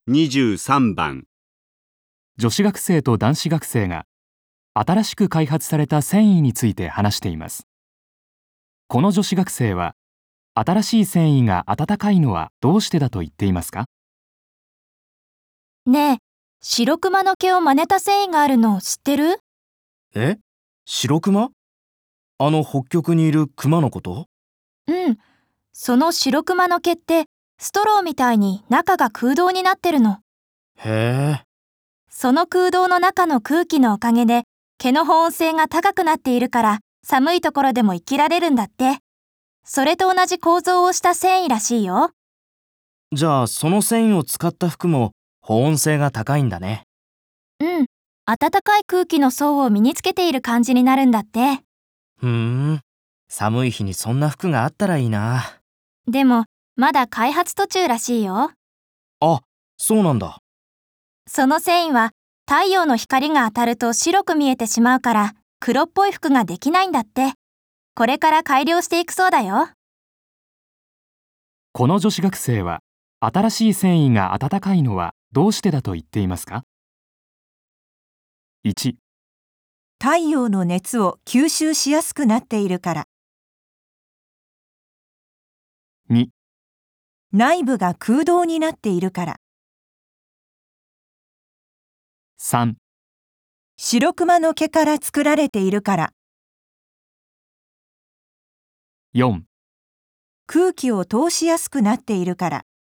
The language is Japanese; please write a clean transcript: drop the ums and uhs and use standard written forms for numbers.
23番。 女子学生と男子学生が新しく開発された繊維について話しています。この女子学生は新しい繊維が暖かいのはどうしてだと言っていますか？ ねえ、白熊の毛を真似た繊維があるの知ってる？ え？白熊？北極にいる熊のこと？ うん。その白熊の毛ってストローみたいに中が空洞になってるの。 へえ。 その空洞の中の空気のおかげで毛の保温性が高くなっているから寒いところでも生きられるんだって。それと同じ構造をした繊維らしいよ。 じゃあその繊維を使った服も保温性が高いんだね。 うん。暖かい空気の層を身につけている感じになるんだって。 寒い日にそんな服があったらいいな。 でも、まだ開発途中らしいよ。 あ、そうなんだ。 その繊維は太陽の光が当たると白く見えてしまうから黒っぽい服ができないんだって。これから改良していくそうだよ。 この女子学生は新しい繊維が暖かいのはどうしてだと言っていますか？ 1、 太陽の熱を吸収しやすくなっているから。 2、 内部が空洞になっているから。 3、 白熊の毛から作られているから。 4 空気を通しやすくなっているから。